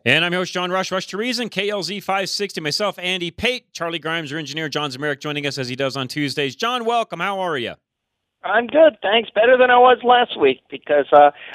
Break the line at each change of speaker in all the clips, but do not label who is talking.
And I'm your host, John Rush to Reason, KLZ 560. Myself, Andy Pate, Charlie Grimes, our engineer, John Zemeric, joining us as he does on Tuesdays. John, welcome. How are you?
I'm good, thanks. Better than I was last week because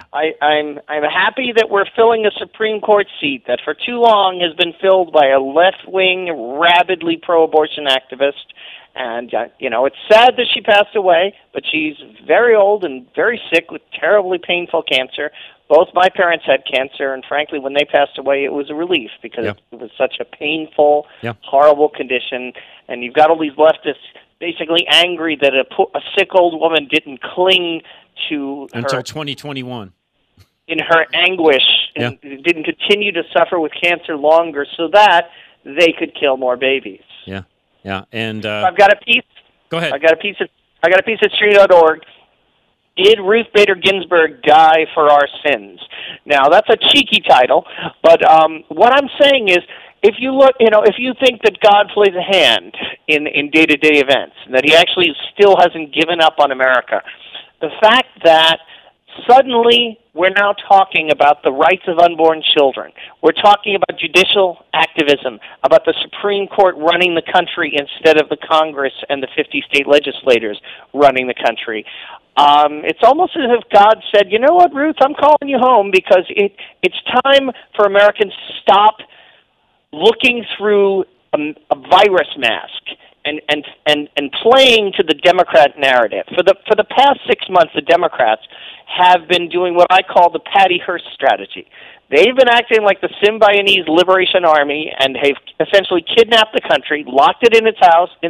I'm happy that we're filling a Supreme Court seat that for too long has been filled by a left-wing, rabidly pro-abortion activist. And, it's sad that she passed away, but she's very old and very sick with terribly painful cancer. Both my parents had cancer, and frankly, when they passed away, it was a relief because it was such a painful, horrible condition. And you've got all these leftists basically angry that a sick old woman didn't cling to
until 2021
in her anguish and didn't continue to suffer with cancer longer so that they could kill more babies.
Yeah, and
I've got a piece.
Go ahead.
I got a piece at Street.org. Did Ruth Bader Ginsburg die for our sins? Now that's a cheeky title, but what I'm saying is, if you look, if you think that God plays a hand in day-to-day events, that He actually still hasn't given up on America, the fact that suddenly we're now talking about the rights of unborn children. We're talking about judicial activism, about the Supreme Court running the country instead of the Congress and the 50 state legislators running the country. It's almost as if God said, you know what, Ruth, I'm calling you home because it's time for Americans to stop looking through a virus mask and playing to the Democrat narrative. For the past 6 months, the Democrats have been doing what I call the Patty Hearst strategy. They've been acting like the Symbionese Liberation Army and have essentially kidnapped the country, locked it in the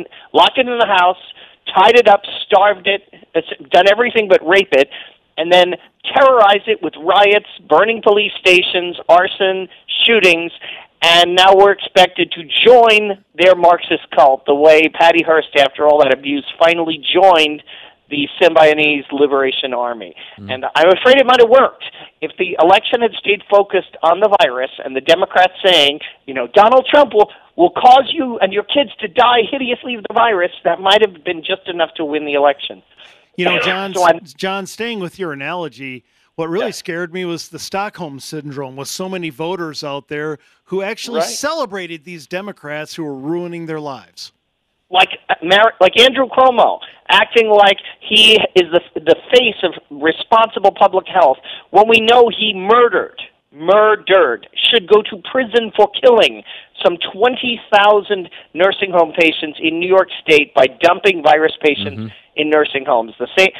house, tied it up, starved it, done everything but rape it, and then terrorize it with riots, burning police stations, arson, shootings, and now we're expected to join their Marxist cult the way Patty Hearst, after all that abuse, finally joined the Symbionese Liberation Army. And I'm afraid it might have worked. If the election had stayed focused on the virus and the Democrats saying, Donald Trump will cause you and your kids to die hideously of the virus, that might have been just enough to win the election.
John, staying with your analogy, what really scared me was the Stockholm Syndrome, with so many voters out there who actually celebrated these Democrats who were ruining their lives.
Like Andrew Cuomo, acting like he is the face of responsible public health, when we know he murdered, should go to prison for killing some 20,000 nursing home patients in New York State by dumping virus patients in nursing homes.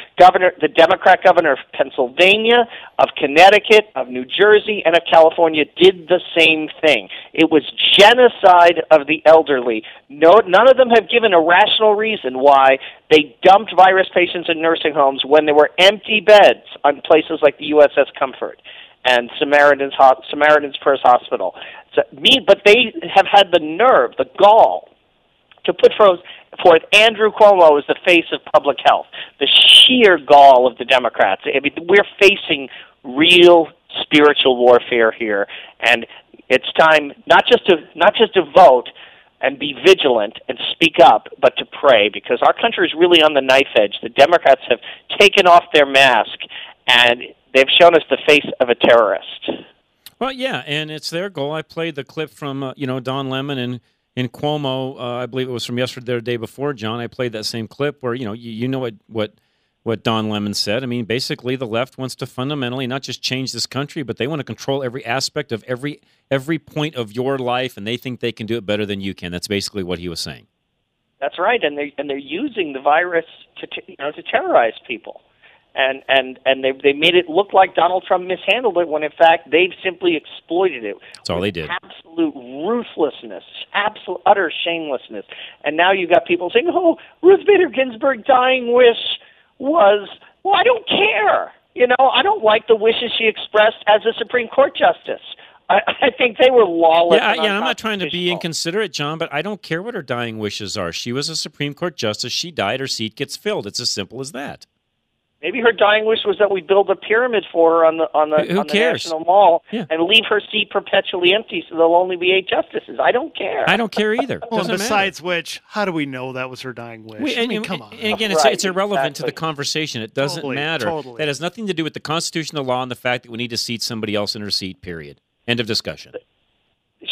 The Democrat governor of Pennsylvania, of Connecticut, of New Jersey, and of California did the same thing. It was genocide of the elderly. None of them have given a rational reason why they dumped virus patients in nursing homes when there were empty beds on places like the USS Comfort and Samaritan's Purse Hospital. But they have had the nerve, the gall, to put forth Andrew Cuomo as the face of public health. The sheer gall of the Democrats. I mean, we're facing real spiritual warfare here, and it's time not just to vote and be vigilant and speak up, but to pray, because our country is really on the knife edge. The Democrats have taken off their mask, and they've shown us the face of a terrorist.
Well, yeah, and it's their goal. I played the clip from Don Lemon and Cuomo. I believe it was from yesterday or the day before, John. I played that same clip where you know what Don Lemon said. I mean, basically, the left wants to fundamentally not just change this country, but they want to control every aspect of every point of your life, and they think they can do it better than you can. That's basically what he was saying.
That's right, and they're using the virus to terrorize people. And they made it look like Donald Trump mishandled it when, in fact, they've simply exploited it.
That's all they did.
Absolute ruthlessness, absolute utter shamelessness. And now you've got people saying, Ruth Bader Ginsburg's dying wish was, I don't care. I don't like the wishes she expressed as a Supreme Court justice. I think they were lawless.
Yeah, I'm not trying to be inconsiderate, John, but I don't care what her dying wishes are. She was a Supreme Court justice. She died. Her seat gets filled. It's as simple as that.
Maybe her dying wish was that we build a pyramid for her on the National Mall and leave her seat perpetually empty so there'll only be 8 justices. I don't care.
I don't care either.
Well, besides which, how do we know that was her dying wish? Come on.
And again, it's irrelevant to the conversation. It doesn't matter.
Totally.
That has nothing to do with the Constitution, the law, and the fact that we need to seat somebody else in her seat, period. End of discussion.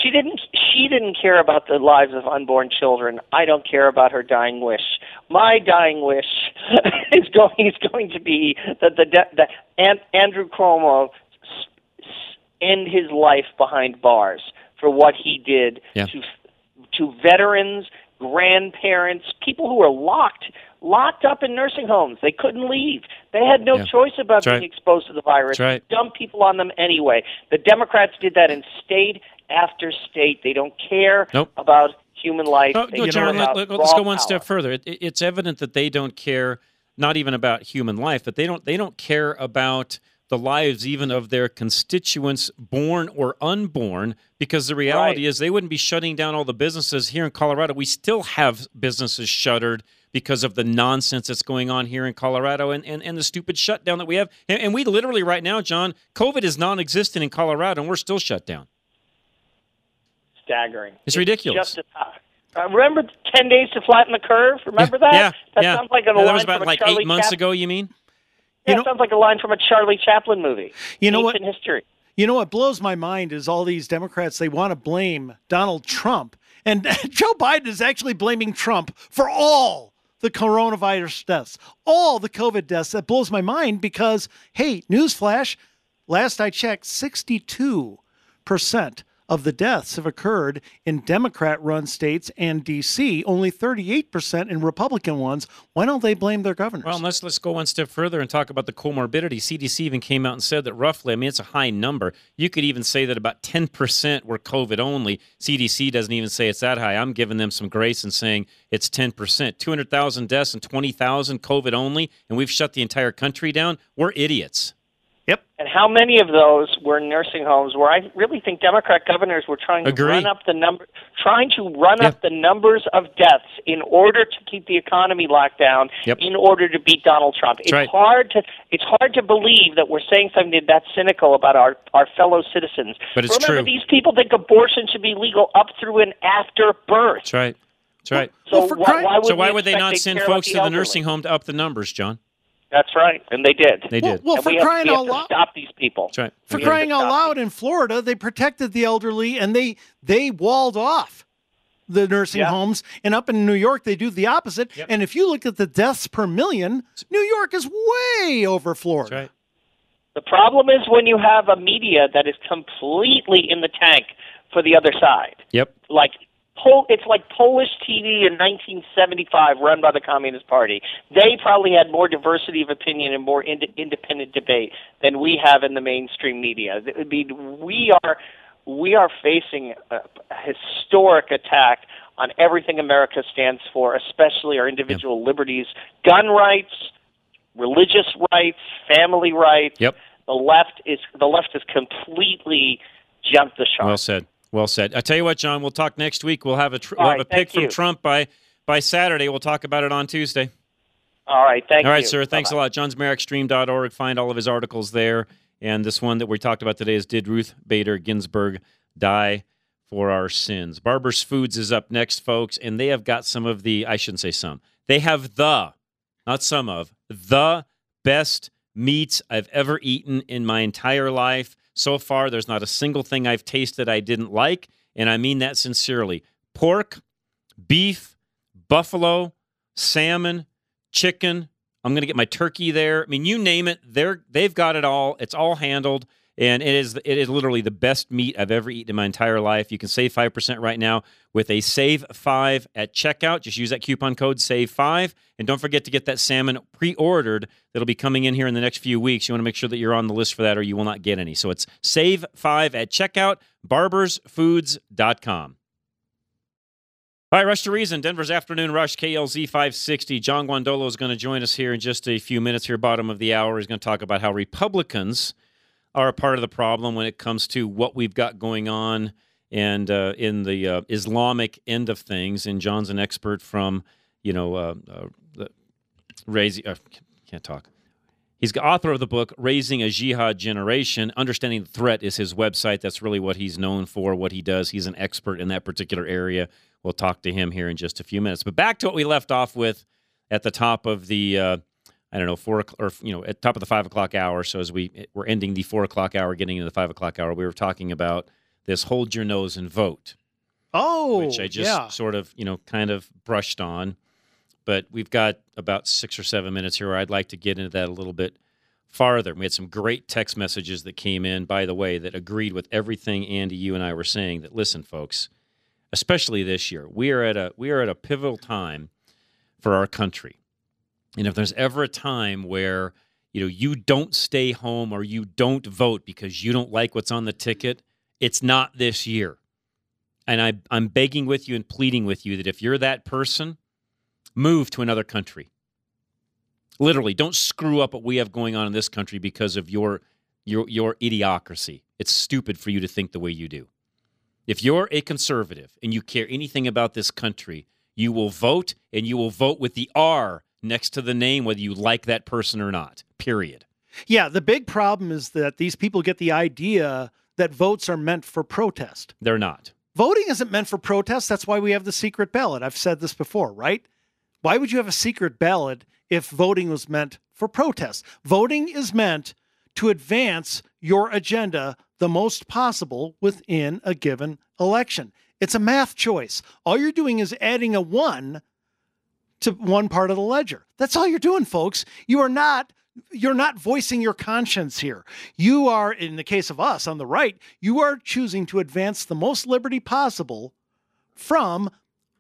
She didn't care about the lives of unborn children. I don't care about her dying wish. My dying wish is going to be that Andrew Cuomo end his life behind bars for what he did to veterans, grandparents, people who were locked up in nursing homes. They couldn't leave. They had no choice about being exposed to the virus. Dump people on them anyway. The Democrats did that in state after state. They don't care about human life.
No, John, let's go one step further. It's evident that they don't care, not even about human life, but they don't care about the lives even of their constituents, born or unborn, because the reality is they wouldn't be shutting down all the businesses here in Colorado. We still have businesses shuttered because of the nonsense that's going on here in Colorado and the stupid shutdown that we have. And we literally right now, John, COVID is non-existent in Colorado, and we're still shut down.
Staggering.
It's ridiculous.
Just remember 10 days to flatten the curve? Remember that? That sounds like a line
that was about
from
like
Charlie
8 months
Chaplin.
ago, you mean?
Yeah, it sounds like a line from a Charlie Chaplin movie.
You know what?
History.
You know what blows my mind is all these Democrats, they want to blame Donald Trump. And Joe Biden is actually blaming Trump for all the coronavirus deaths, all the COVID deaths. That blows my mind because, hey, newsflash, last I checked, 62% of the deaths have occurred in Democrat-run states and D.C., only 38% in Republican ones. Why don't they blame their governors?
Well, let's go one step further and talk about the comorbidity. CDC even came out and said that roughly, I mean, it's a high number. You could even say that about 10% were COVID only. CDC doesn't even say it's that high. I'm giving them some grace and saying it's 10%. 200,000 deaths and 20,000 COVID only, and we've shut the entire country down. We're idiots.
Yep.
And how many of those were nursing homes where I really think Democrat governors were trying to run up the numbers of deaths in order to keep the economy locked down, in order to beat Donald Trump. It's hard to believe that we're saying something that's cynical about our fellow citizens.
But it's
Remember,
true.
These people think abortion should be legal up through and after birth.
That's right. That's right.
So
why would they not send folks to the nursing home to up the numbers, John?
That's right, and they did.
They did.
Well, for crying out loud,
stop these people.
That's right.
For crying out loud, in Florida, they protected the elderly and they walled off the nursing homes. And up in New York, they do the opposite. Yep. And if you look at the deaths per million, New York is way over Florida.
That's right.
The problem is when you have a media that is completely in the tank for the other side.
Yep.
It's like Polish TV in 1975 run by the Communist Party. They probably had more diversity of opinion and more independent debate than we have in the mainstream media. We are facing a historic attack on everything America stands for, especially our individual liberties, gun rights, religious rights, family rights.
Yep.
The left has completely jumped the shark.
Well said. Well said. I tell you what, John, we'll talk next week. We'll have a pick from Trump by Saturday. We'll talk about it on Tuesday.
All right. Thank you.
All right, sir. Thanks a lot. John'sMerrickStream.org. Find all of his articles there. And this one that we talked about today is Did Ruth Bader Ginsburg Die for Our Sins? Barber's Foods is up next, folks, and they have got some of the, I shouldn't say some, they have the best meats I've ever eaten in my entire life. So far, there's not a single thing I've tasted I didn't like, and I mean that sincerely. Pork, beef, buffalo, salmon, chicken. I'm going to get my turkey there. I mean, you name it, they've got it all. It's all handled, and it is literally the best meat I've ever eaten in my entire life. You can save 5% right now with a Save 5 at checkout. Just use that coupon code Save 5, and don't forget to get that salmon pre-ordered. That'll be coming in here in the next few weeks. You want to make sure that you're on the list for that, or you will not get any. So it's Save 5 at checkout. barbersfoods.com. All right, Rush to Reason, Denver's Afternoon Rush, KLZ 560. John Guandolo is going to join us here in just a few minutes here, bottom of the hour. He's going to talk about how Republicans are a part of the problem when it comes to what we've got going on and in the Islamic end of things. And John's an expert from, can't talk. He's the author of the book, Raising a Jihad Generation. Understanding the Threat is his website. That's really what he's known for, what he does. He's an expert in that particular area. We'll talk to him here in just a few minutes. But back to what we left off with at the top of the, 4 o'clock, or, at top of the 5 o'clock hour. So as we're ending the 4 o'clock hour, getting into the 5 o'clock hour, we were talking about this hold your nose and vote.
Oh,
which I just sort of, kind of brushed on. But we've got about 6 or 7 minutes here where I'd like to get into that a little bit farther. We had some great text messages that came in, by the way, that agreed with everything, Andy, you and I were saying, that, listen, folks, especially this year, we are at a pivotal time for our country. And if there's ever a time where, you don't stay home or you don't vote because you don't like what's on the ticket, it's not this year. And I'm begging with you and pleading with you that if you're that person, move to another country. Literally, don't screw up what we have going on in this country because of your idiocracy. It's stupid for you to think the way you do. If you're a conservative and you care anything about this country, you will vote, and you will vote with the R next to the name, whether you like that person or not, period.
Yeah, the big problem is that these people get the idea that votes are meant for protest.
They're not.
Voting isn't meant for protest. That's why we have the secret ballot. I've said this before, right? Why would you have a secret ballot if voting was meant for protest? Voting is meant to advance your agenda the most possible within a given election. It's a math choice. All you're doing is adding a 1 to one part of the ledger. That's all you're doing, folks. You're not voicing your conscience here. You are, in the case of us on the right, you are choosing to advance the most liberty possible from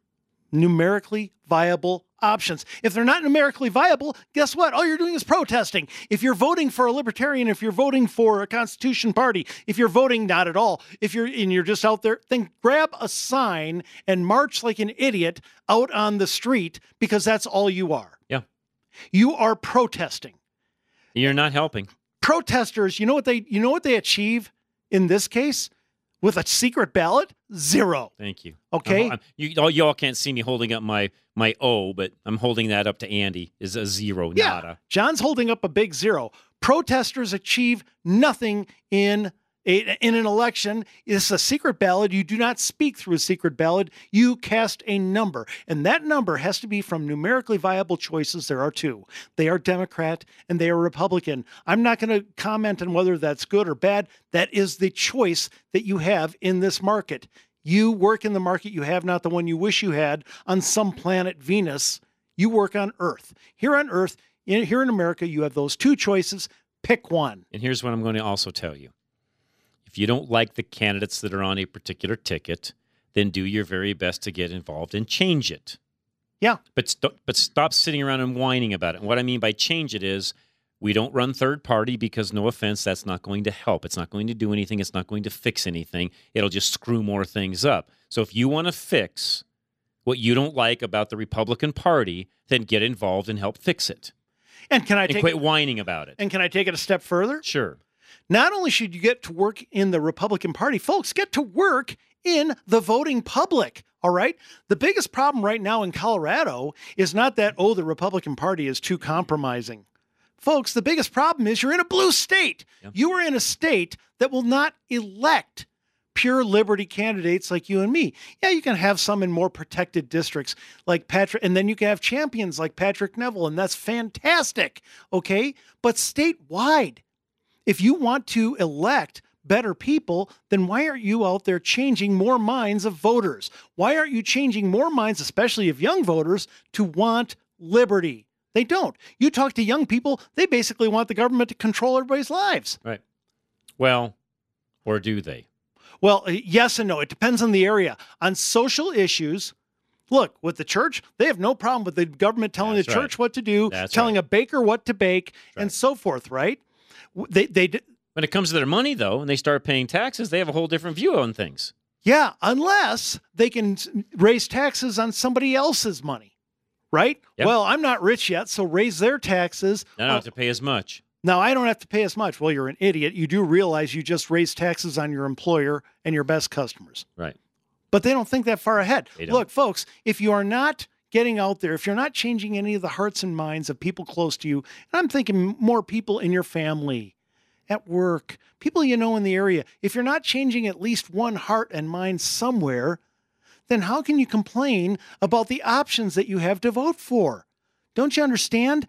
numerically viable options. If they're not numerically viable, guess what? All you're doing is protesting. If you're voting for a libertarian, if you're voting for a Constitution party, if you're voting not at all, if you're just out there, then grab a sign and march like an idiot out on the street, because that's all you are.
Yeah.
You are protesting.
You're not helping.
Protesters, you know what they achieve in this case with a secret ballot? 0.
Thank you.
Okay.
You all can't see me holding up my O, but I'm holding that up to Andy. Is a 0,
yeah.
nada.
John's holding up a big 0. Protesters achieve nothing in an election. It's a secret ballot. You do not speak through a secret ballot. You cast a number, and that number has to be from numerically viable choices. There are 2. They are Democrat and they are Republican. I'm not going to comment on whether that's good or bad. That is the choice that you have in this market. You work in the market you have, not the one you wish you had on some planet Venus. You work on Earth. Here on Earth, here in America, you have those 2 choices. Pick one.
And here's what I'm going to also tell you. If you don't like the candidates that are on a particular ticket, then do your very best to get involved and change it.
Yeah.
But stop sitting around and whining about it. And what I mean by change it is, we don't run third party because, no offense, that's not going to help. It's not going to do anything. It's not going to fix anything. It'll just screw more things up. So if you want to fix what you don't like about the Republican Party, then get involved and help fix it.
And
quit whining about it.
And can I take it a step further?
Sure.
Not only should you get to work in the Republican Party, folks, get to work in the voting public, all right? The biggest problem right now in Colorado is not that, the Republican Party is too compromising. Folks, the biggest problem is you're in a blue state. Yep. You are in a state that will not elect pure liberty candidates like you and me. Yeah, you can have some in more protected districts like Patrick, and then you can have champions like Patrick Neville, and that's fantastic, okay? But statewide, if you want to elect better people, then why aren't you out there changing more minds of voters? Why aren't you changing more minds, especially of young voters, to want liberty? They don't. You talk to young people, they basically want the government to control everybody's lives.
Right. Well, or do they?
Well, yes and no. It depends on the area. On social issues, look, with the church, they have no problem with the government telling the church what to do, telling a baker what to bake, and so forth, right? When
it comes to their money, though, and they start paying taxes, they have a whole different view on things.
Yeah, unless they can raise taxes on somebody else's money, right? Yep. Well, I'm not rich yet, so raise their taxes.
I don't have to pay as much.
Now, I don't have to pay as much. Well, you're an idiot. You do realize you just raised taxes on your employer and your best customers.
Right.
But they don't think that far ahead. Look, folks, if you are not getting out there, if you're not changing any of the hearts and minds of people close to you, and I'm thinking more people in your family, at work, people you know in the area, if you're not changing at least one heart and mind somewhere, then how can you complain about the options that you have to vote for? Don't you understand?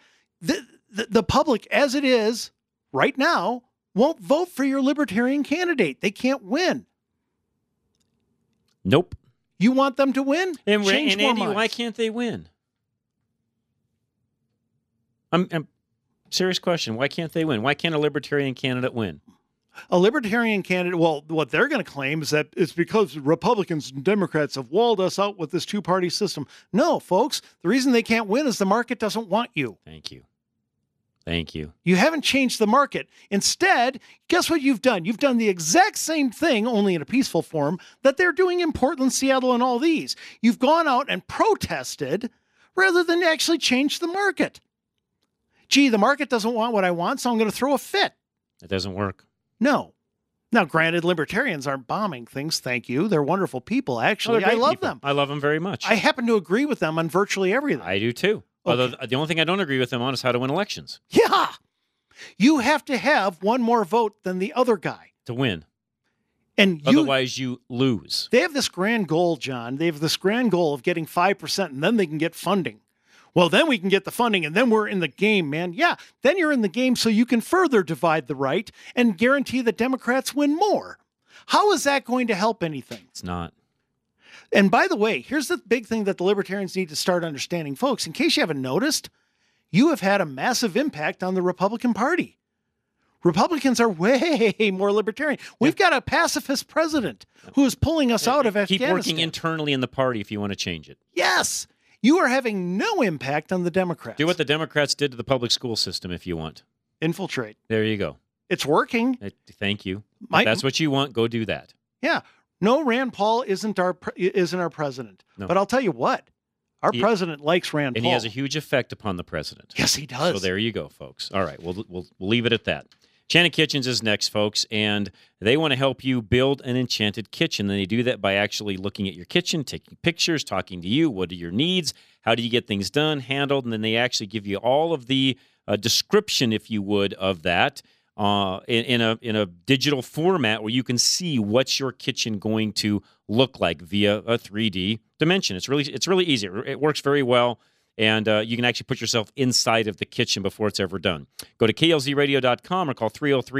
The public, as it is right now, won't vote for your libertarian candidate. They can't win.
Nope.
You want them to win?
And
Change more
Andy,
minds.
why can't they win? I'm serious question. Why can't they win? Why can't a libertarian candidate win?
A libertarian candidate, well, what they're going to claim is that it's because Republicans and Democrats have walled us out with this two-party system. No, folks, the reason they can't win is the market doesn't want you.
Thank you. Thank you.
You haven't changed the market. Instead, guess what you've done? You've done the exact same thing, only in a peaceful form, that they're doing in Portland, Seattle, and all these. You've gone out and protested rather than actually change the market. Gee, the market doesn't want what I want, so I'm going to throw a fit.
It doesn't work.
No. Now, granted, libertarians aren't bombing things. Thank you. They're wonderful people, actually. I love them.
I love them very much.
I happen to agree with them on virtually everything.
I do too. Okay. Although the only thing I don't agree with them on is how to win elections.
Yeah. You have to have one more vote than the other guy
to win.
And
otherwise you lose.
They have this grand goal, John. They have this grand goal of getting 5%, and then they can get funding. Well, then we can get the funding, and then we're in the game, man. Yeah, then you're in the game so you can further divide the right and guarantee that Democrats win more. How is that going to help anything?
It's not.
And by the way, here's the big thing that the libertarians need to start understanding. Folks, in case you haven't noticed, you have had a massive impact on the Republican Party. Republicans are way more libertarian. We've got a pacifist president who is pulling us out of Afghanistan.
Keep working internally in the party if you want to change it.
Yes. You are having no impact on the Democrats.
Do what the Democrats did to the public school system if you want.
Infiltrate.
There you go.
It's working.
Thank you. If that's what you want, go do that.
Yeah. No, Rand Paul isn't our president. No. But I'll tell you what. Our president likes Rand Paul.
And he has a huge effect upon the president.
Yes, he does.
So there you go, folks. All right. We'll leave it at that. Enchanted Kitchens is next, folks, and they want to help you build an enchanted kitchen. And they do that by actually looking at your kitchen, taking pictures, talking to you. What are your needs? How do you get things done, handled? And then they actually give you all of the description, if you would, of that in a digital format where you can see what's your kitchen going to look like via a 3D dimension. It's really easy. It works very well. And you can actually put yourself inside of the kitchen before it's ever done. Go to klzradio.com or call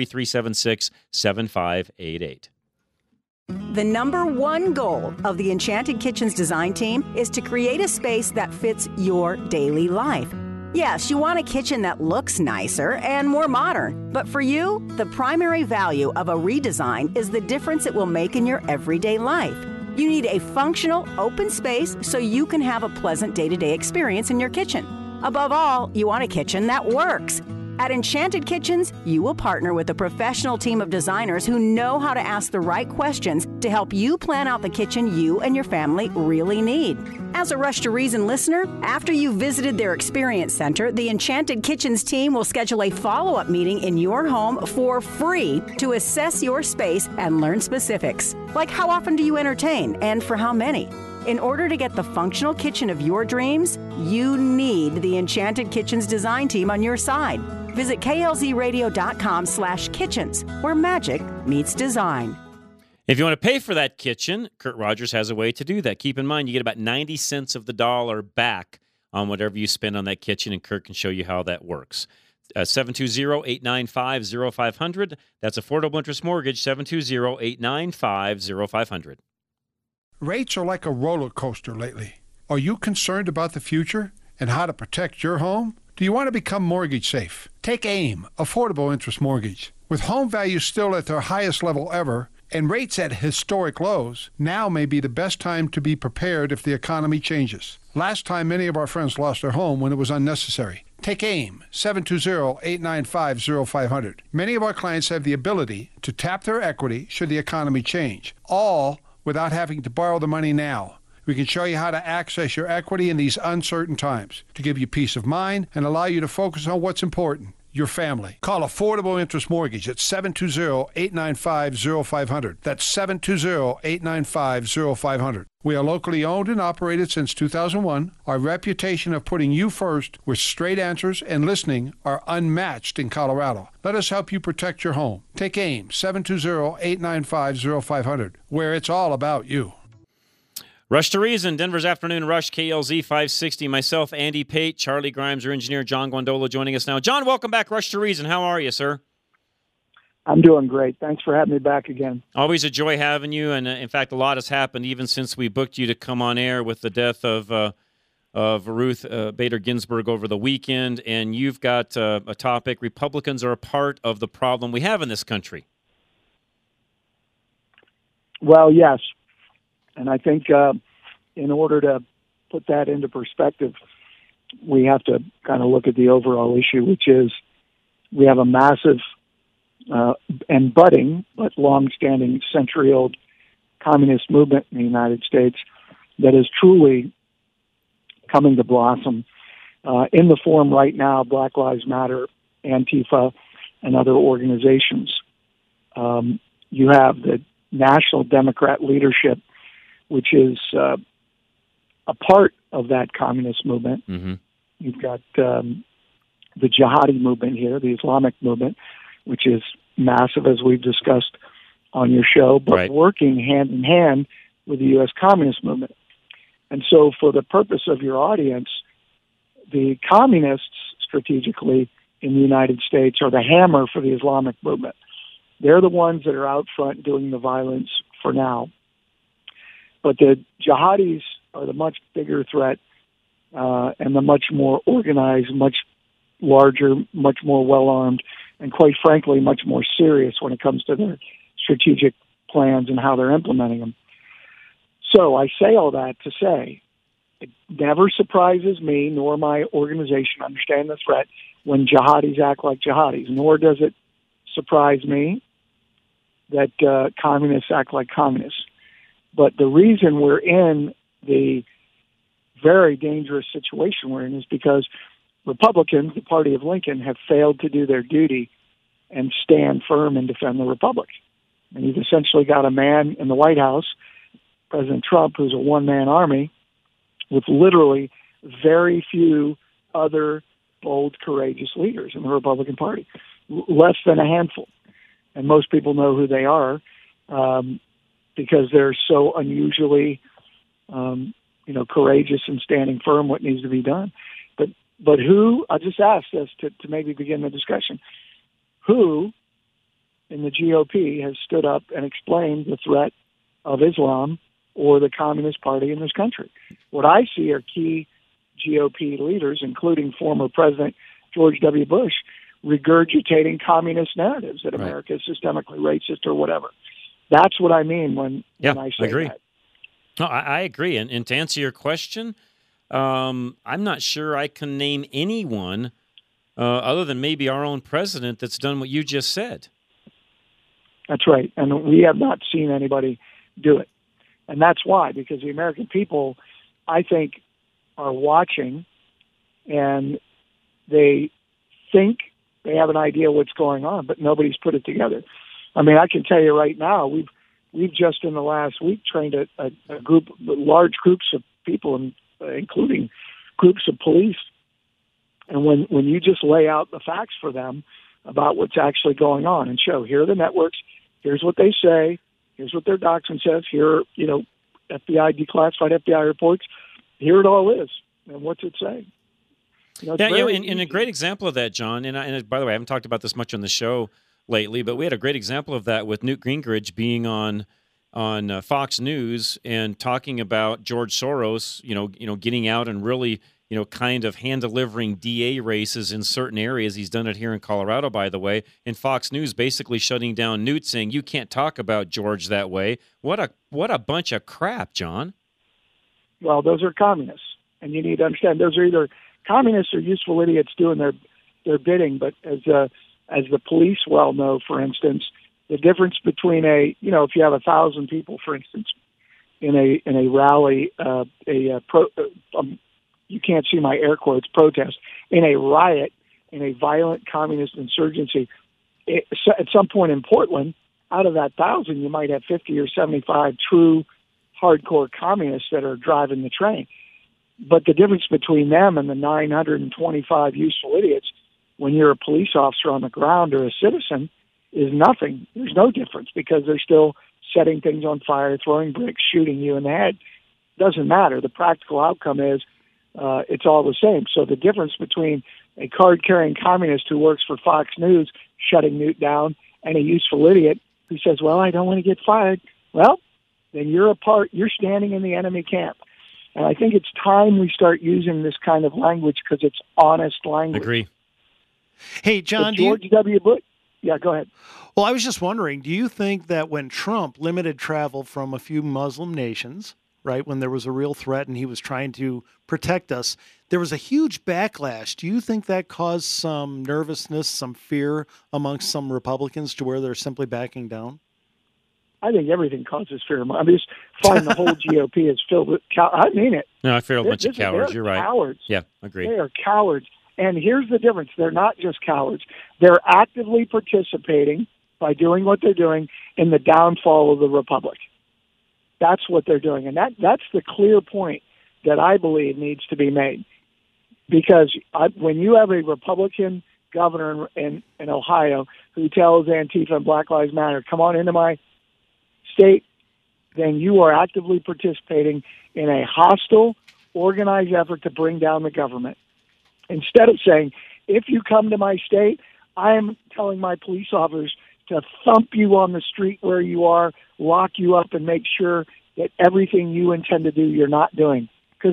303-376-7588.
The number one goal of the Enchanted Kitchens design team is to create a space that fits your daily life. Yes, you want a kitchen that looks nicer and more modern. But for you, the primary value of a redesign is the difference it will make in your everyday life. You need a functional, open space so you can have a pleasant day-to-day experience in your kitchen. Above all, you want a kitchen that works. At Enchanted Kitchens, you will partner with a professional team of designers who know how to ask the right questions to help you plan out the kitchen you and your family really need. As a Rush to Reason listener, after you've visited their experience center, the Enchanted Kitchens team will schedule a follow-up meeting in your home for free to assess your space and learn specifics, like how often do you entertain and for how many. In order to get the functional kitchen of your dreams, you need the Enchanted Kitchens design team on your side. Visit klzradio.com/kitchens, where magic meets design.
If you want to pay for that kitchen, Kurt Rogers has a way to do that. Keep in mind, you get about 90 cents of the dollar back on whatever you spend on that kitchen, and Kurt can show you how that works. 720-895-0500. That's Affordable Interest Mortgage, 720-895-0500.
Rates are like a roller coaster lately. Are you concerned about the future and how to protect your home? Do you want to become mortgage safe? Take AIM, Affordable Interest Mortgage. With home values still at their highest level ever and rates at historic lows, now may be the best time to be prepared if the economy changes. Last time, many of our friends lost their home when it was unnecessary. Take AIM, 720-895-0500. Many of our clients have the ability to tap their equity should the economy change, all without having to borrow the money now. We can show you how to access your equity in these uncertain times to give you peace of mind and allow you to focus on what's important, your family. Call Affordable Interest Mortgage at 720-895-0500. That's 720-895-0500. We are locally owned and operated since 2001. Our reputation of putting you first with straight answers and listening are unmatched in Colorado. Let us help you protect your home. Take AIM, 720-895-0500, where it's all about you.
Rush to Reason, Denver's Afternoon Rush, KLZ 560. Myself, Andy Pate, Charlie Grimes, our engineer, John Guandola joining us now. John, welcome back, Rush to Reason. How are you, sir?
I'm doing great. Thanks for having me back again.
Always a joy having you. And in fact, a lot has happened even since we booked you to come on air with the death of Ruth Bader Ginsburg over the weekend. And you've got a topic: Republicans are a part of the problem we have in this country.
Well, yes. And I think in order to put that into perspective, we have to kind of look at the overall issue, which is we have a massive and budding, but long-standing, century-old communist movement in the United States that is truly coming to blossom in the form right now of Black Lives Matter, Antifa, and other organizations. You have the National Democrat leadership, which is a part of that communist movement.
Mm-hmm.
You've got the jihadi movement here, the Islamic movement, which is massive, as we've discussed on your show, but
right.
working hand in hand with the U.S. communist movement. And so for the purpose of your audience, the communists strategically in the United States are the hammer for the Islamic movement. They're the ones that are out front doing the violence for now. But the jihadis are the much bigger threat and the much more organized, much larger, much more well-armed, and quite frankly, much more serious when it comes to their strategic plans and how they're implementing them. So I say all that to say it never surprises me nor my organization understand the threat when jihadis act like jihadis, nor does it surprise me that communists act like communists. But the reason we're in the very dangerous situation we're in is because Republicans, the party of Lincoln, have failed to do their duty and stand firm and defend the Republic. And you've essentially got a man in the White House, President Trump, who's a one-man army with literally very few other bold, courageous leaders in the Republican Party, less than a handful. And most people know who they are because they're so unusually, courageous and standing firm what needs to be done. But who, I just asked us to maybe begin the discussion, who in the GOP has stood up and explained the threat of Islam or the Communist Party in this country? What I see are key GOP leaders, including former President George W. Bush, regurgitating communist narratives that America is systemically racist or whatever. That's what I mean when I say that.
No, I agree. And to answer your question, I'm not sure I can name anyone other than maybe our own president that's done what you just said.
That's right. And we have not seen anybody do it. And that's why, because the American people, I think, are watching and they think they have an idea what's going on, but nobody's put it together. I mean, I can tell you right now, we've just in the last week trained a group, large groups of people, including groups of police. And when you just lay out the facts for them about what's actually going on and show, here are the networks, here's what they say, here's what their doctrine says, here, FBI, declassified FBI reports, here it all is. And what's it saying?
And a great example of that, John, and by the way, I haven't talked about this much on the show lately, but we had a great example of that with Newt Gingrich being on Fox News and talking about George Soros, getting out and really, kind of hand-delivering DA races in certain areas. He's done it here in Colorado, by the way, and Fox News basically shutting down Newt, saying, you can't talk about George that way. What a bunch of crap, John.
Well, those are communists, and you need to understand those are either communists or useful idiots doing their bidding, but as the police well know, for instance, the difference between if you have 1,000 people, for instance, in a rally, you can't see my air quotes, protest, in a riot, in a violent communist insurgency, at some point in Portland, out of that 1,000, you might have 50 or 75 true hardcore communists that are driving the train. But the difference between them and the 925 useful idiots, when you're a police officer on the ground or a citizen, is nothing. There's no difference because they're still setting things on fire, throwing bricks, shooting you in the head. Doesn't matter. The practical outcome is it's all the same. So the difference between a card-carrying communist who works for Fox News shutting Newt down and a useful idiot who says, well, I don't want to get fired. Well, then you're standing in the enemy camp. And I think it's time we start using this kind of language because it's honest language.
Agree.
Hey, John,
George W. Bush. Yeah, go ahead.
Well, I was just wondering, do you think that when Trump limited travel from a few Muslim nations, right, when there was a real threat and he was trying to protect us, there was a huge backlash? Do you think that caused some nervousness, some fear amongst some Republicans to where they're simply backing down?
I think everything causes fear. I just find the whole GOP is filled with I mean it.
No, I fear a bunch of cowards. You're right.
Cowards.
Yeah, agree.
They are cowards. And here's the difference. They're not just cowards. They're actively participating by doing what they're doing in the downfall of the republic. That's what they're doing. And that's the clear point that I believe needs to be made. Because when you have a Republican governor in Ohio who tells Antifa and Black Lives Matter, come on into my state, then you are actively participating in a hostile, organized effort to bring down the government. Instead of saying, if you come to my state, I am telling my police officers to thump you on the street where you are, lock you up, and make sure that everything you intend to do, you're not doing. Because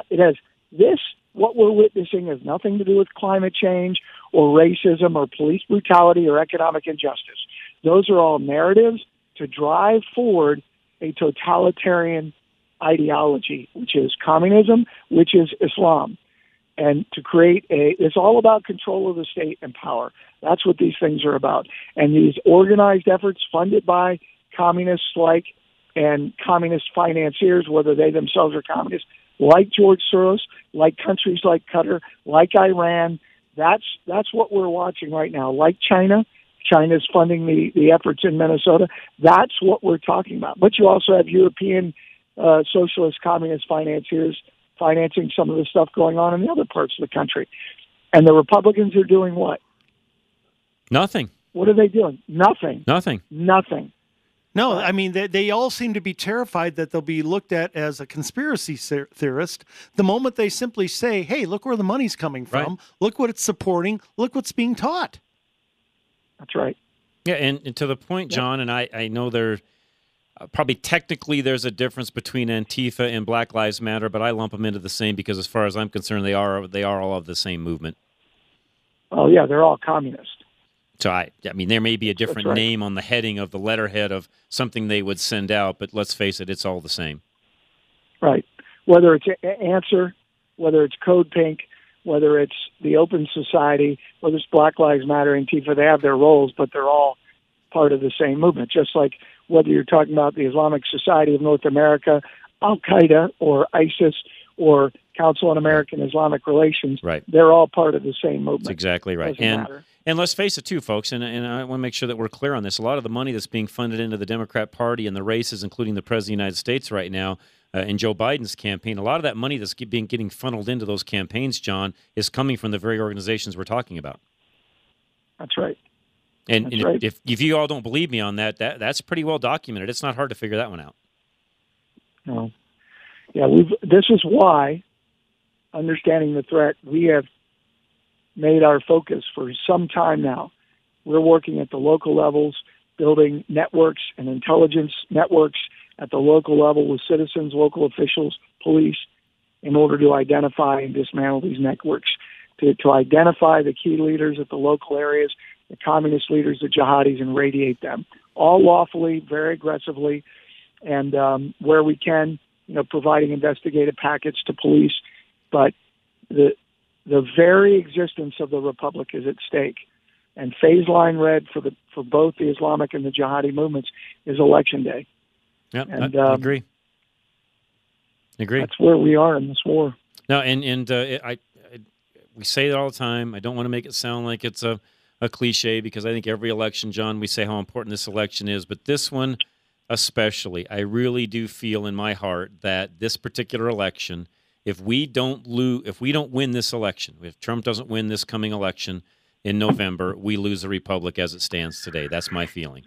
what we're witnessing has nothing to do with climate change or racism or police brutality or economic injustice. Those are all narratives to drive forward a totalitarian ideology, which is communism, which is Islam. And to create it's all about control of the state and power. That's what these things are about. And these organized efforts funded by communists and communist financiers, whether they themselves are communists, like George Soros, like countries like Qatar, like Iran, that's what we're watching right now. Like China. China's funding the efforts in Minnesota. That's what we're talking about. But you also have European socialist communist financiers financing some of the stuff going on in the other parts of the country. And the Republicans are doing what?
Nothing.
What are they doing? Nothing.
Nothing.
No, I mean, they all seem to be terrified that they'll be looked at as a conspiracy theorist the moment they simply say, hey, look where the money's coming from. Right. Look what it's supporting. Look what's being taught.
That's right.
Yeah, and to the point, John, and I know there probably technically there's a difference between Antifa and Black Lives Matter, but I lump them into the same because as far as I'm concerned, they are all of the same movement.
Oh, yeah, they're all communist.
So, I mean, there may be a different name on the heading of the letterhead of something they would send out, but let's face it, it's all the same.
Right. Whether it's Answer, whether it's Code Pink, whether it's the Open Society, whether it's Black Lives Matter, Antifa, they have their roles, but they're all part of the same movement. Just like whether you're talking about the Islamic Society of North America, Al-Qaeda, or ISIS, or Council on American Islamic Relations,
right.
They're all part of the same movement.
That's exactly right. And let's face it, too, folks, and I want to make sure that we're clear on this. A lot of the money that's being funded into the Democrat Party and the races, including the President of the United States right now, in Joe Biden's campaign, a lot of that money that's getting funneled into those campaigns, John, is coming from the very organizations we're talking about.
That's right.
And if you all don't believe me on that's pretty well documented. It's not hard to figure that one out.
No. Yeah, this is why, understanding the threat, we have made our focus for some time now. We're working at the local levels, building networks and intelligence networks at the local level with citizens, local officials, police, in order to identify and dismantle these networks, to identify the key leaders at the local areas, the communist leaders, the jihadis, and radiate them, all lawfully, very aggressively, and where we can, providing investigative packets to police. But the very existence of the republic is at stake. And phase line red for both the Islamic and the jihadi movements is Election Day.
Yeah, I agree.
That's where we are in this war.
No, we say it all the time. I don't want to make it sound like it's a cliche because I think every election, John, we say how important this election is, but this one especially, I really do feel in my heart that this particular election, if we don't win this election, if Trump doesn't win this coming election in November, we lose the republic as it stands today. That's my feeling.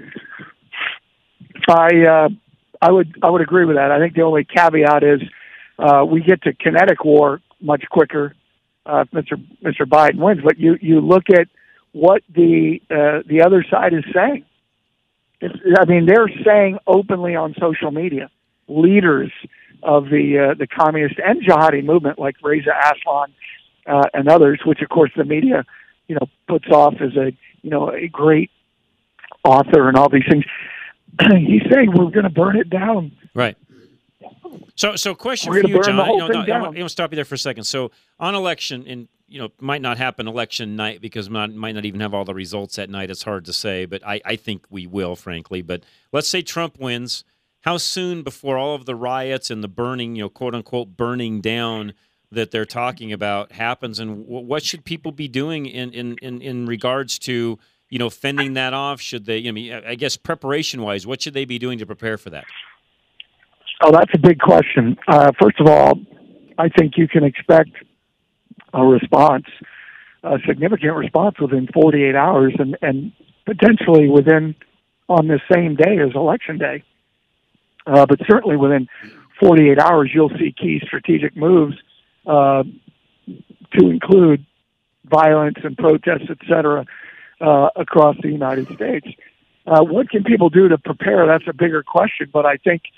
I would agree with that. I think the only caveat is we get to kinetic war much quicker if Mr. Biden wins. But you look at what the other side is saying. They're saying openly on social media, leaders of the communist and jihadi movement like Reza Aslan and others, which of course the media, puts off as a great author and all these things. He's saying we're going to burn it down.
Right. So question for you, John. I want to stop you there for a second. So on election, and might not happen election night because might not even have all the results at night. It's hard to say, but I think we will, frankly. But let's say Trump wins. How soon before all of the riots and the burning, quote unquote, burning down that they're talking about happens, and what should people be doing in regards to fending that off? Should they? I guess preparation wise, what should they be doing to prepare for that?
Oh, that's a big question. First of all, I think you can expect a significant response within 48 hours and potentially on the same day as Election Day. But certainly within 48 hours, you'll see key strategic moves to include violence and protests, et cetera, across the United States. What can people do to prepare? That's a bigger question, but I think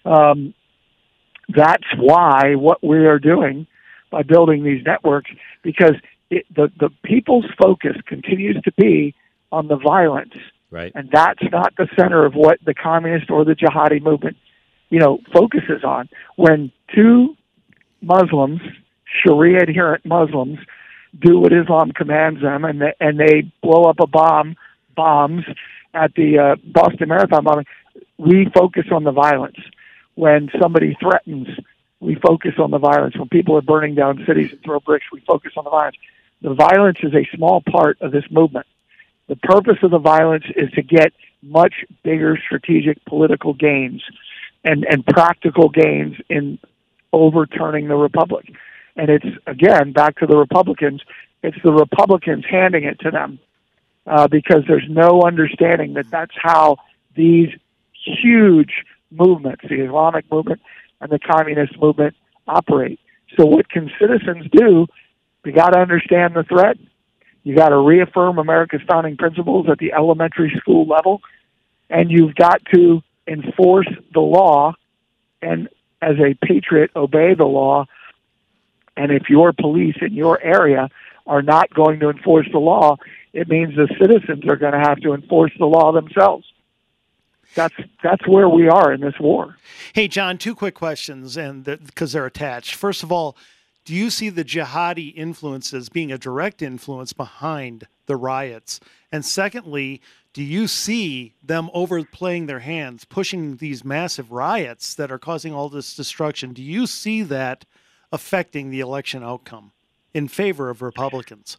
that's why what we are doing by building these networks, because the people's focus continues to be on the violence.
Right. And
that's not the center of what the communist or the jihadi movement, focuses on. When two Muslims, Sharia adherent Muslims, do what Islam commands them, and they blow up bombs at the Boston Marathon bombing, we focus on the violence. When somebody threatens, we focus on the violence. When people are burning down cities and throw bricks, we focus on the violence. The violence is a small part of this movement. The purpose of the violence is to get much bigger strategic political gains and practical gains in overturning the republic. And it's, again, back to the Republicans, it's the Republicans handing it to them because there's no understanding that that's how these huge movements, the Islamic movement and the communist movement, operate. So what can citizens do? We got to understand the threat. You got to reaffirm America's founding principles at the elementary school level, and you've got to enforce the law, and as a patriot, obey the law. And if your police in your area are not going to enforce the law, it means the citizens are going to have to enforce the law themselves. That's where we are in this war.
Hey, John, two quick questions, and because they're attached. First of all, do you see the jihadi influences being a direct influence behind the riots? And secondly, do you see them overplaying their hands, pushing these massive riots that are causing all this destruction? Do you see that affecting the election outcome in favor of Republicans?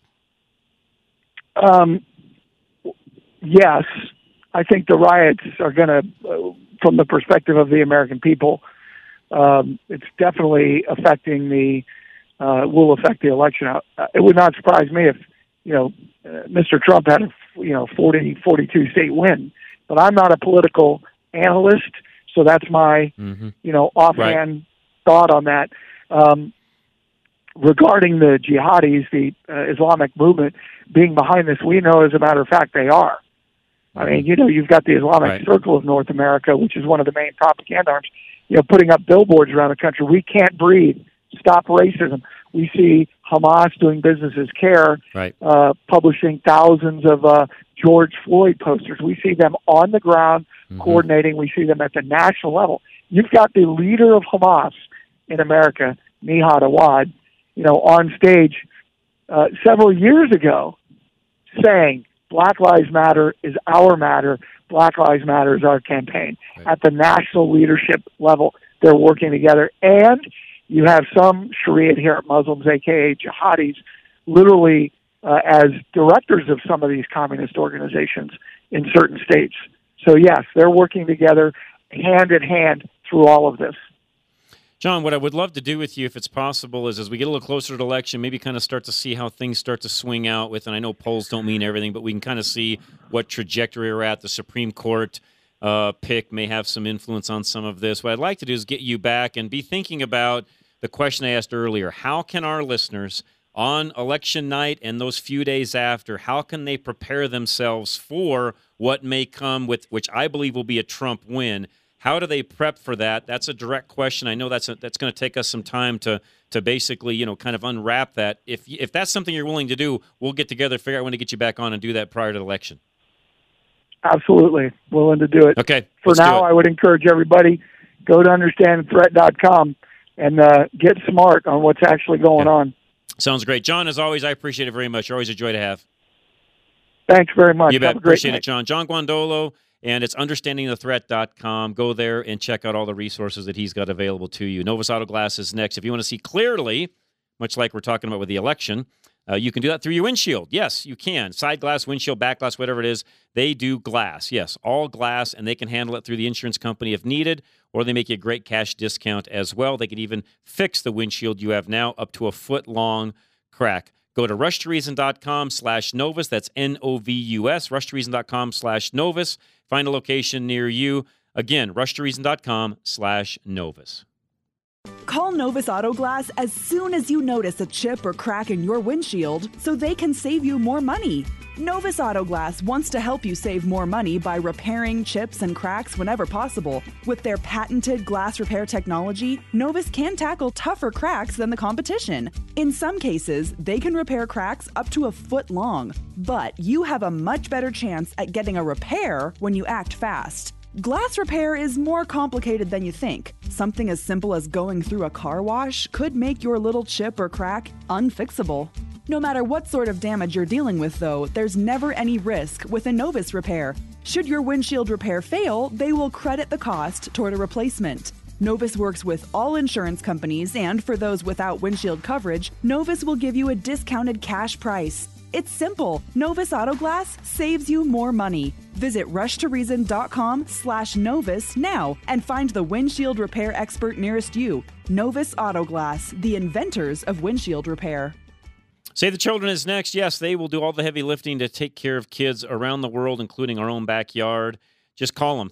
Yes. I think the riots are going to, from the perspective of the American people, it's definitely affecting will affect the election. It would not surprise me if, Mr. Trump had a, 42 state win, but I'm not a political analyst. So that's my, offhand thought on that. Regarding the jihadis, the Islamic movement being behind this, we know, as a matter of fact, they are. I mean, you've got the Islamic Circle of North America, which is one of the main propaganda arms, putting up billboards around the country. We can't breathe. Stop racism. We see Hamas doing business as CARE, publishing thousands of George Floyd posters. We see them on the ground coordinating. We see them at the national level. You've got the leader of Hamas in America, Nihad Awad, on stage several years ago saying, Black Lives Matter is our matter. Black Lives Matter is our campaign. At the national leadership level, they're working together. And you have some Sharia-adherent Muslims, a.k.a. jihadis, literally as directors of some of these communist organizations in certain states. So, yes, they're working together hand in hand through all of this.
John, what I would love to do with you, if it's possible, is as we get a little closer to the election, maybe kind of start to see how things start to swing out with, and I know polls don't mean everything, but we can kind of see what trajectory we're at. The Supreme Court pick may have some influence on some of this. What I'd like to do is get you back and be thinking about the question I asked earlier. How can our listeners on election night and those few days after? How can they prepare themselves for what may come, with which I believe will be a Trump win? How do they prep for that? That's a direct question. I know that's going to take us some time to basically, kind of unwrap that. If that's something you're willing to do, we'll get together, figure out when to get you back on and do that prior to the election.
Absolutely. Willing to do it.
Okay.
For now, I would encourage everybody, go to understandthreat.com and get smart on what's actually going on.
Sounds great. John, as always, I appreciate it very much. You're always a joy to have.
Thanks very much.
You bet.
Have a great
Appreciate
night.
it, John. John Guandolo, and it's understandingthethreat.com. Go there and check out all the resources that he's got available to you. Novus Auto Glass is next. If you want to see clearly, much like we're talking about with the election, you can do that through your windshield. Yes, you can. Side glass, windshield, back glass, whatever it is, they do glass. Yes, all glass, and they can handle it through the insurance company if needed, or they make you a great cash discount as well. They can even fix the windshield you have now up to a foot-long crack. Go to rushtoreason.com/Novus. That's Novus. rushtoreason.com/Novus. Find a location near you. Again, rushtoreason.com/Novus.
Call Novus Auto Glass as soon as you notice a chip or crack in your windshield so they can save you more money. Novus Auto Glass wants to help you save more money by repairing chips and cracks whenever possible. With their patented glass repair technology, Novus can tackle tougher cracks than the competition. In some cases, they can repair cracks up to a foot long, but you have a much better chance at getting a repair when you act fast. Glass repair is more complicated than you think. Something as simple as going through a car wash could make your little chip or crack unfixable. No matter what sort of damage you're dealing with, though, there's never any risk with a Novus repair. Should your windshield repair fail, they will credit the cost toward a replacement. Novus works with all insurance companies, and for those without windshield coverage, Novus will give you a discounted cash price. It's simple. Novus Auto Glass saves you more money. Visit rushtoreason.com/Novus now and find the windshield repair expert nearest you. Novus Auto Glass, the inventors of windshield repair.
Save the Children is next. Yes, they will do all the heavy lifting to take care of kids around the world, including our own backyard. Just call them,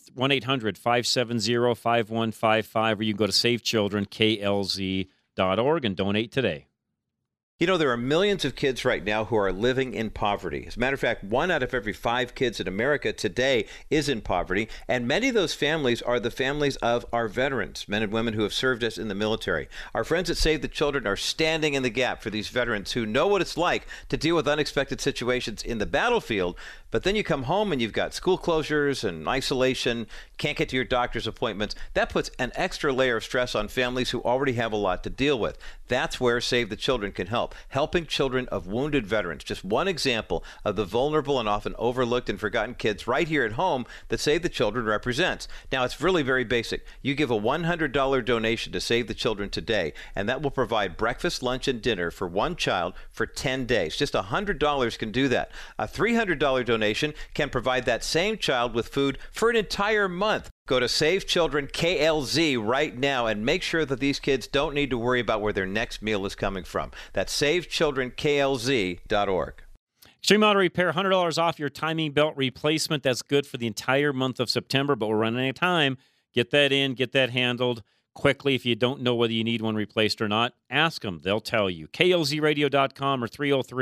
1-800-570-5155, or you can go to SaveChildrenKLZ.org and donate today.
You know, there are millions of kids right now who are living in poverty. As a matter of fact, 1 out of every 5 kids in America today is in poverty, and many of those families are the families of our veterans, men and women who have served us in the military. Our friends at Save the Children are standing in the gap for these veterans who know what it's like to deal with unexpected situations in the battlefield, but then you come home and you've got school closures and isolation, can't get to your doctor's appointments. That puts an extra layer of stress on families who already have a lot to deal with. That's where Save the Children can help. Helping children of wounded veterans. Just one example of the vulnerable and often overlooked and forgotten kids right here at home that Save the Children represents. Now, it's really very basic. You give a $100 donation to Save the Children today, and that will provide breakfast, lunch, and dinner for one child for 10 days. Just $100 can do that. A $300 donation can provide that same child with food for an entire month. Go to Save Children KLZ right now and make sure that these kids don't need to worry about where their next meal is coming from. That's SaveChildrenKLZ.org.
Extreme Auto Repair, $100 off your timing belt replacement. That's good for the entire month of September, but we're running out of time. Get that in, get that handled quickly. If you don't know whether you need one replaced or not, ask them. They'll tell you. KLZradio.com or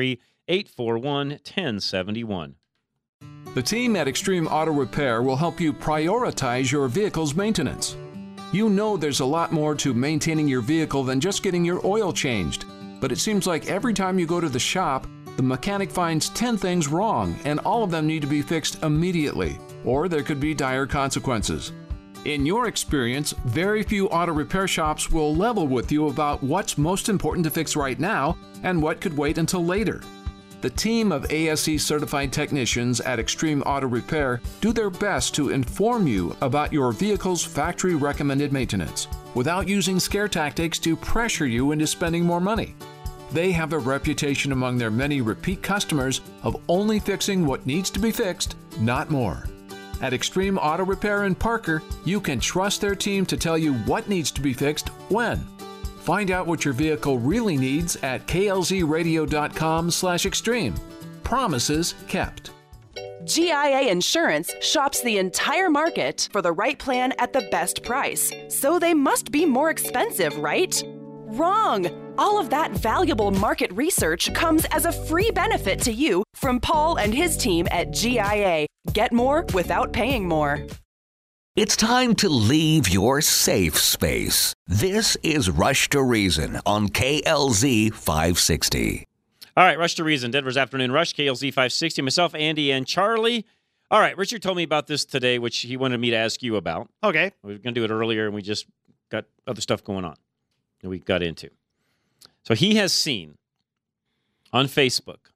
303-841-1071.
The team at Extreme Auto Repair will help you prioritize your vehicle's maintenance. You know there's a lot more to maintaining your vehicle than just getting your oil changed, but it seems like every time you go to the shop, the mechanic finds 10 things wrong, and all of them need to be fixed immediately, or there could be dire consequences. In your experience, very few auto repair shops will level with you about what's most important to fix right now and what could wait until later. The team of ASE certified technicians at Extreme Auto Repair do their best to inform you about your vehicle's factory recommended maintenance without using scare tactics to pressure you into spending more money. They have a reputation among their many repeat customers of only fixing what needs to be fixed, not more. At Extreme Auto Repair in Parker, you can trust their team to tell you what needs to be fixed when. Find out what your vehicle really needs at klzradio.com/extreme. Promises kept.
GIA Insurance shops the entire market for the right plan at the best price, so they must be more expensive, right?
Wrong! All of that valuable market research comes as a free benefit to you from Paul and his team at GIA. Get more without paying more.
It's time to leave your safe space. This is Rush to Reason on KLZ 560.
All right, Rush to Reason, Denver's Afternoon Rush, KLZ 560. Myself, Andy, and Charlie. All right, Richard told me about this today, which he wanted me to ask you about.
Okay.
We were going to do it earlier, and we just got other stuff going on that we got into. So he has seen on Facebook,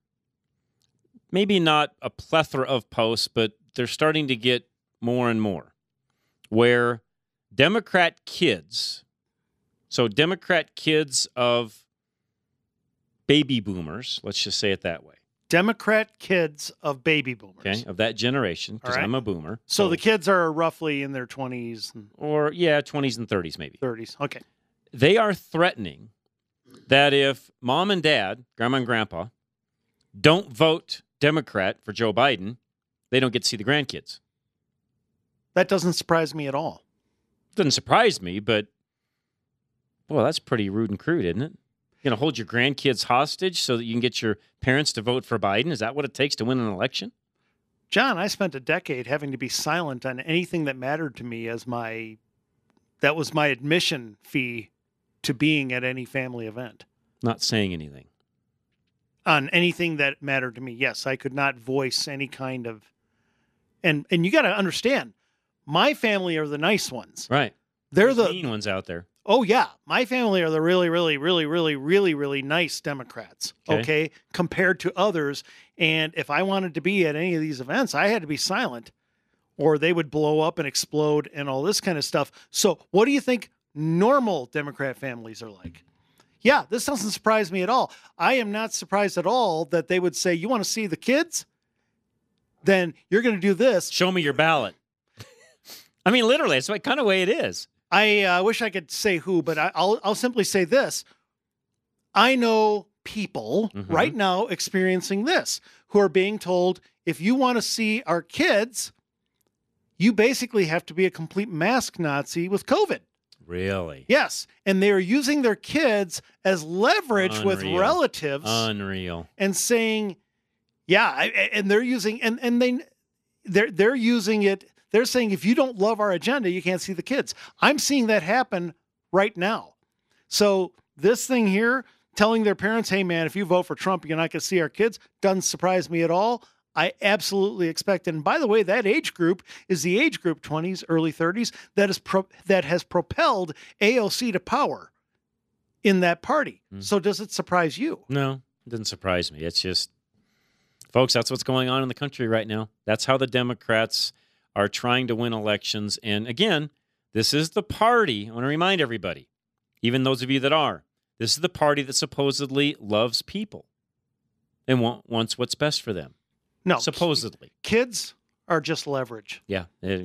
maybe not a plethora of posts, but they're starting to get more and more, where Democrat kids, so Democrat kids of baby boomers, let's just say it that way.
Democrat kids of baby boomers.
Okay, of that generation, because
right.
I'm a boomer.
So the kids are roughly in their 20s.
Or, 20s and 30s maybe.
30s, okay.
They are threatening that if mom and dad, grandma and grandpa, don't vote Democrat for Joe Biden, they don't get to see the grandkids.
That doesn't surprise me at all.
Doesn't surprise me, but, well, that's pretty rude and crude, isn't it? You're going to hold your grandkids hostage so that you can get your parents to vote for Biden? Is that what it takes to win an election?
John, I spent a decade having to be silent on anything that mattered to me that was my admission fee to being at any family event.
Not saying anything.
On anything that mattered to me, yes, I could not voice any kind of... And you got to understand, my family are the nice ones.
Right.
They're the
mean ones out there.
Oh, yeah. My family are the really, really, really, really, really, really nice Democrats, okay, compared to others. And if I wanted to be at any of these events, I had to be silent or they would blow up and explode and all this kind of stuff. So what do you think normal Democrat families are like? Yeah, this doesn't surprise me at all. I am not surprised at all that they would say, you want to see the kids? Then you're going to do this.
Show me your ballot. I mean, literally, it's the kind of way it is.
I wish I could say who, but I'll simply say this. I know people right now experiencing this who are being told, if you want to see our kids, you basically have to be a complete mask Nazi with COVID.
Really?
Yes. And they are using their kids as leverage with relatives.
Unreal.
And saying, yeah, and they're using, they're using it. They're saying, if you don't love our agenda, you can't see the kids. I'm seeing that happen right now. So this thing here, telling their parents, hey, man, if you vote for Trump, you're not going to see our kids, doesn't surprise me at all. I absolutely expect it. And by the way, that age group is the age group 20s, early 30s, that has propelled AOC to power in that party. So does it surprise you?
No, it doesn't surprise me. It's just, folks, that's what's going on in the country right now. That's how the Democrats are trying to win elections. And again, this is the party, I want to remind everybody, even those of you that are, this is the party that supposedly loves people and wants what's best for them.
No.
Supposedly.
Kids are just leverage.
Yeah.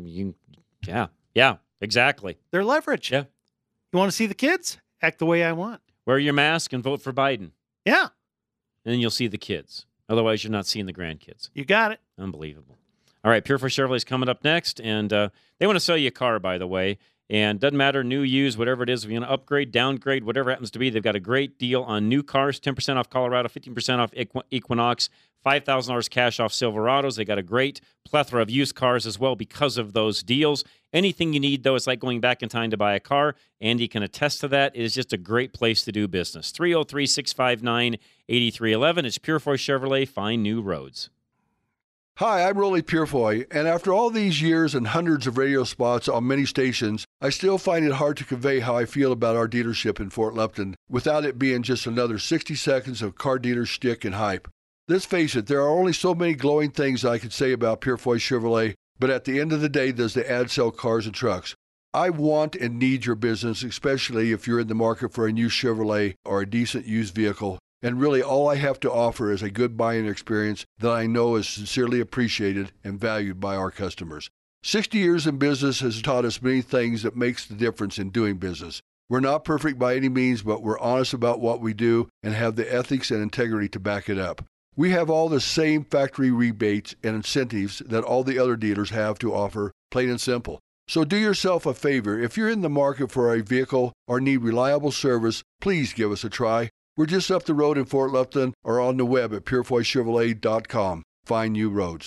Yeah, exactly.
They're leverage.
Yeah.
You want to see the kids? Act the way I want.
Wear your mask and vote for Biden.
Yeah.
And then you'll see the kids. Otherwise, you're not seeing the grandkids.
You got it.
Unbelievable. All right, Pure Fresh Chevrolet is coming up next, and they want to sell you a car, by the way. And doesn't matter, new, used, whatever it is. If you want to upgrade, downgrade, whatever it happens to be, they've got a great deal on new cars, 10% off Colorado, 15% off Equinox, $5,000 cash off Silverados. They got a great plethora of used cars as well because of those deals. Anything you need, though, it's like going back in time to buy a car. Andy can attest to that. It is just a great place to do business. 303-659-8311. It's Purefoy Chevrolet. Find new roads.
Hi, I'm Rolly Purefoy, and after all these years and hundreds of radio spots on many stations, I still find it hard to convey how I feel about our dealership in Fort Lupton without it being just another 60 seconds of car dealer shtick and hype. Let's face it, there are only so many glowing things I could say about Purefoy Chevrolet, but at the end of the day, does the ad sell cars and trucks? I want and need your business, especially if you're in the market for a new Chevrolet or a decent used vehicle. And really, all I have to offer is a good buying experience that I know is sincerely appreciated and valued by our customers. 60 years in business has taught us many things that makes the difference in doing business. We're not perfect by any means, but we're honest about what we do and have the ethics and integrity to back it up. We have all the same factory rebates and incentives that all the other dealers have to offer, plain and simple. So do yourself a favor. If you're in the market for a vehicle or need reliable service, please give us a try. We're just up the road in Fort Lupton or on the web at purefoychevrolet.com. Find new roads.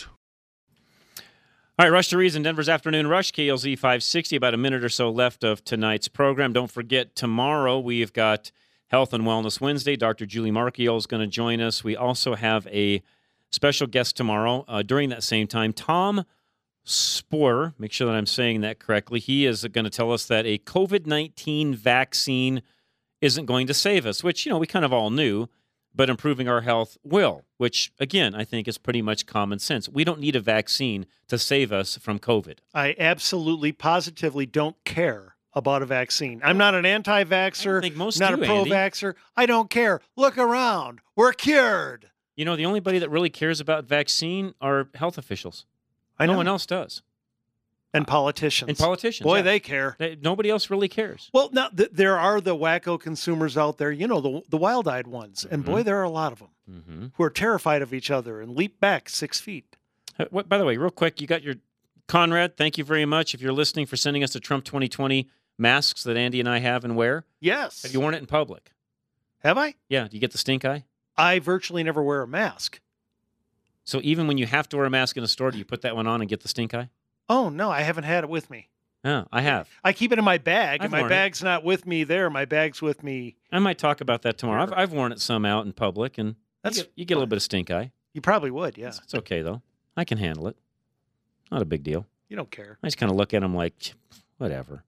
All right, Rush to Reason, Denver's Afternoon Rush, KLZ 560. About a minute or so left of tonight's program. Don't forget, tomorrow we've got Health and Wellness Wednesday. Dr. Julie Marchiol is going to join us. We also have a special guest tomorrow during that same time, Tom Sporer, make sure that I'm saying that correctly. He is going to tell us that a COVID-19 vaccine isn't going to save us, which, we kind of all knew, but improving our health will, which, again, I think is pretty much common sense. We don't need a vaccine to save us from COVID.
I absolutely, positively don't care about a vaccine. I'm not an anti-vaxxer, not a pro-vaxxer. I don't care. Look around. We're cured.
The only body that really cares about vaccine are health officials. No one else does.
And politicians.
Boy,
they care.
Nobody else really cares.
Well, now, there are the wacko consumers out there, the wild-eyed ones. And boy, there are a lot of them who are terrified of each other and leap back 6 feet.
By the way, real quick, you got your Conrad, thank you very much. If you're listening, for sending us the Trump 2020 masks that Andy and I have and wear.
Yes.
Have you worn it in public?
Have I?
Yeah. Do you get the stink eye?
I virtually never wear a mask.
So even when you have to wear a mask in a store, do you put that one on and get the stink eye?
Oh, no, I haven't had it with me.
Oh, I have.
I keep it in my bag, and my bag's not with me there. My bag's with me.
I might talk about that tomorrow. I've worn it some out in public, and you get a little bit of stink eye.
You probably would, yeah.
It's okay, though. I can handle it. Not a big deal.
You don't care.
I just kind of look at them like, whatever.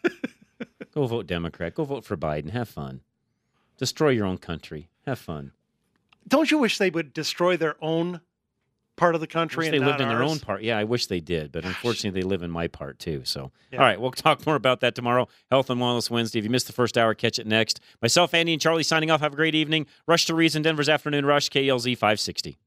Go vote Democrat. Go vote for Biden. Have fun. Destroy your own country. Have fun.
Don't you wish they would destroy their own part of the country?
They lived in their own part. Yeah, I wish they did, but unfortunately they live in my part too. So, All right, we'll talk more about that tomorrow. Health and Wellness Wednesday. If you missed the first hour, catch it next. Myself, Andy, and Charlie signing off. Have a great evening. Rush to Reason, Denver's Afternoon Rush, KLZ 560.